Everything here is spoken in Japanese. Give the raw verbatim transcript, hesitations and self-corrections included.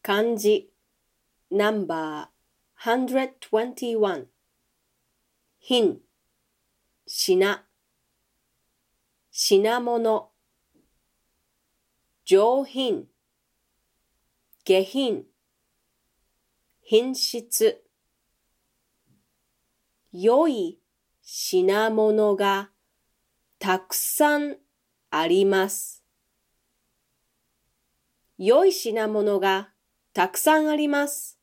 漢字ナンバーひゃくにじゅういち品品品物上品下品品質良い品物がたくさんあります良い品物がたくさんあります